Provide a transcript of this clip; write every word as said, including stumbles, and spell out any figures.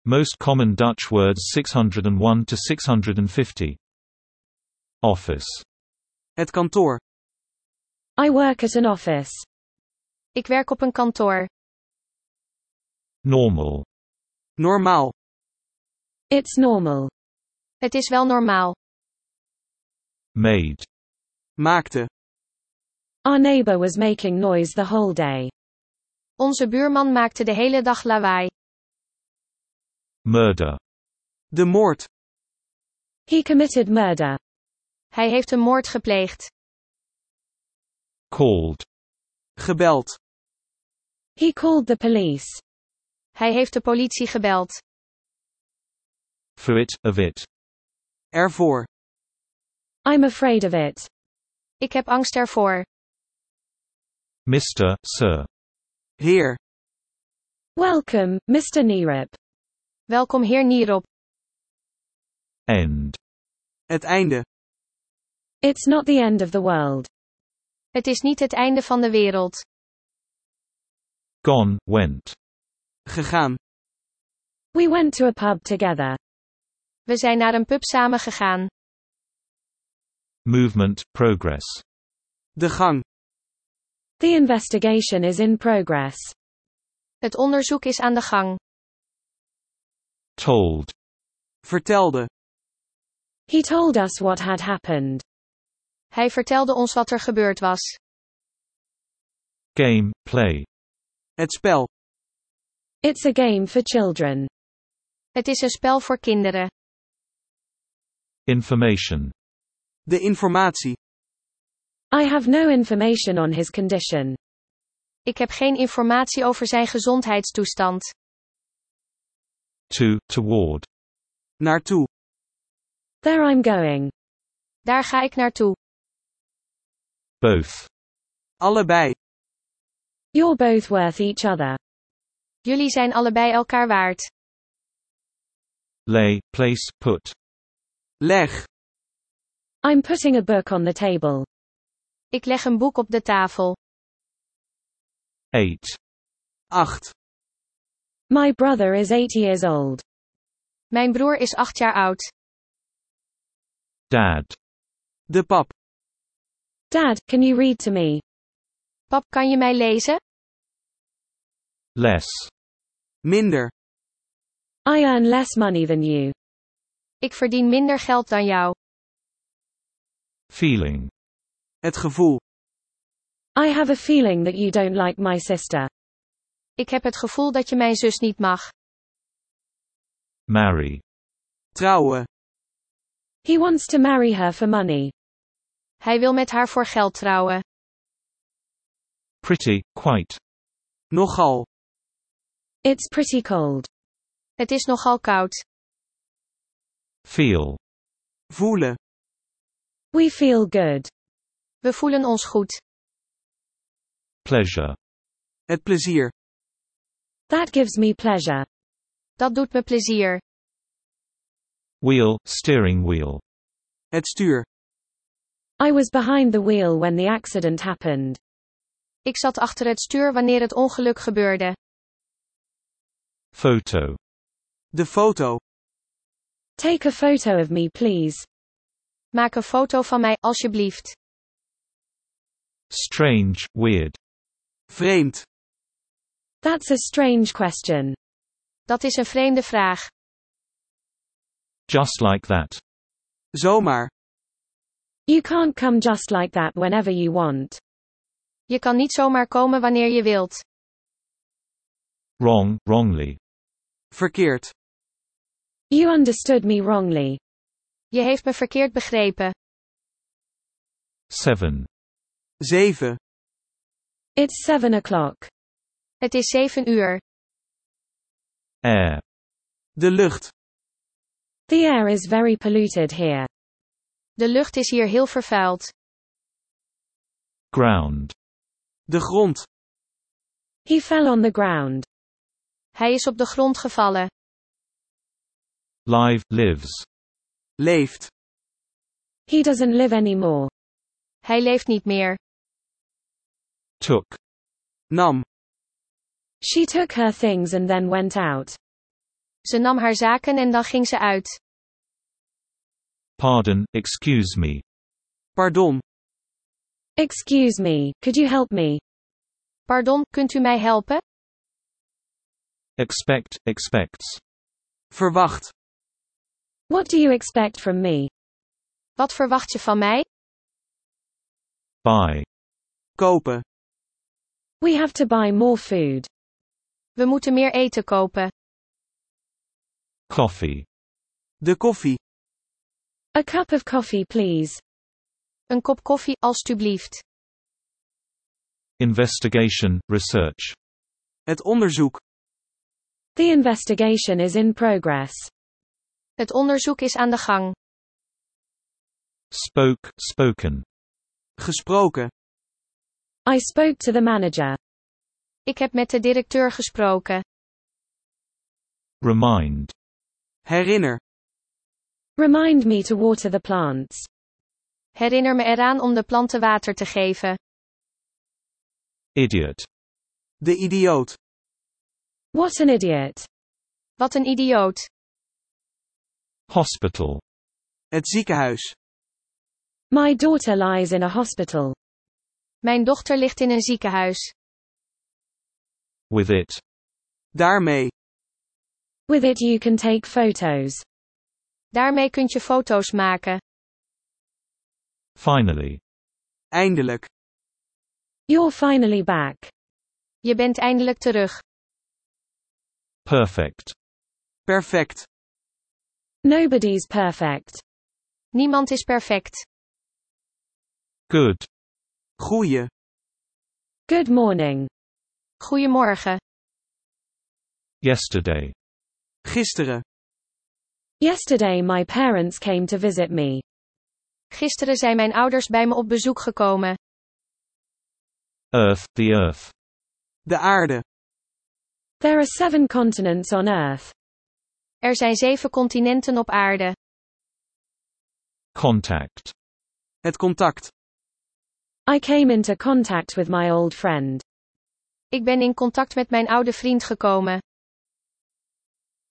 Most common Dutch words six hundred one to six hundred fifty. Office. Het kantoor. I work at an office. Ik werk op een kantoor. Normal. Normaal. It's normal. Het is wel normaal. Made. Maakte. Our neighbor was making noise the whole day. Onze buurman maakte de hele dag lawaai. Murder. De moord. He committed murder. Hij heeft een moord gepleegd. Called. Gebeld. He called the police. Hij heeft de politie gebeld. For it, of it. Ervoor. I'm afraid of it. Ik heb angst ervoor. mister, sir. Heer. Welcome, mister Nierop. Welkom heer Nierop. End. Het einde. It's not the end of the world. Het is niet het einde van de wereld. Gone, went. Gegaan. We went to a pub together. We zijn naar een pub samen gegaan. Movement, progress. De gang. The investigation is in progress. Het onderzoek is aan de gang. Told. Vertelde. He told us what had happened. Hij vertelde ons wat er gebeurd was. Game, play. Het spel. It's a game for children. Het is een spel voor kinderen. Information. De informatie. I have no information on his condition. Ik heb geen informatie over zijn gezondheidstoestand. To, toward. Naartoe. There I'm going. Daar ga ik naartoe. Both. Allebei. You're both worth each other. Jullie zijn allebei elkaar waard. Lay, place, put. Leg. I'm putting a book on the table. Ik leg een boek op de tafel. Eight. Acht. My brother is eight years old. Mijn broer is acht jaar oud. Dad. De pap. Dad, can you read to me? Pap, kan je mij lezen? Less. Minder. I earn less money than you. Ik verdien minder geld dan jou. Feeling. Het gevoel. I have a feeling that you don't like my sister. Ik heb het gevoel dat je mijn zus niet mag. Marry. Trouwen. He wants to marry her for money. Hij wil met haar voor geld trouwen. Pretty, quite. Nogal. It's pretty cold. Het is nogal koud. Feel. Voelen. We feel good. We voelen ons goed. Pleasure. Het plezier. That gives me pleasure. Dat doet me plezier. Wheel, steering wheel. Het stuur. I was behind the wheel when the accident happened. Ik zat achter het stuur wanneer het ongeluk gebeurde. Photo. De foto. Take a photo of me, please. Maak een foto van mij, alsjeblieft. Strange, weird. Vreemd. That's a strange question. Dat is een vreemde vraag. Just like that. Zomaar. You can't come just like that whenever you want. Je kan niet zomaar komen wanneer je wilt. Wrong, wrongly. Verkeerd. You understood me wrongly. Je heeft me verkeerd begrepen. Seven. Zeven. It's seven o'clock. Het is zeven uur. Air. De lucht. The air is very polluted here. De lucht is hier heel vervuild. Ground. De grond. He fell on the ground. Hij is op de grond gevallen. Live, lives. Leeft. He doesn't live anymore. Hij leeft niet meer. Took. Nam. She took her things and then went out. Ze nam haar zaken en dan ging ze uit. Pardon, excuse me. Pardon. Excuse me, could you help me? Pardon, kunt u mij helpen? Expect, expects. Verwacht. What do you expect from me? Wat verwacht je van mij? Buy. Kopen. We have to buy more food. We moeten meer eten kopen. Coffee. De koffie. A cup of coffee, please. Een kop koffie, alstublieft. Investigation, research. Het onderzoek. The investigation is in progress. Het onderzoek is aan de gang. Spoke, spoken. Gesproken. I spoke to the manager. Ik heb met de directeur gesproken. Remind. Herinner. Remind me to water the plants. Herinner me eraan om de planten water te geven. Idiot. De idioot. What an idiot. Wat een idioot. Hospital. Het ziekenhuis. My daughter lies in a hospital. Mijn dochter ligt in een ziekenhuis. With it. Daarmee. With it you can take photos. Daarmee kunt je foto's maken. Finally. Eindelijk. You're finally back. Je bent eindelijk terug. Perfect. Perfect. Nobody's perfect. Niemand is perfect. Good. Goeie. Good morning. Goedemorgen. Yesterday. Gisteren. Yesterday my parents came to visit me. Gisteren zijn mijn ouders bij me op bezoek gekomen. Earth, the earth. De aarde. There are seven continents on Earth. Er zijn zeven continenten op aarde. Contact. Het contact. I came into contact with my old friend. Ik ben in contact met mijn oude vriend gekomen.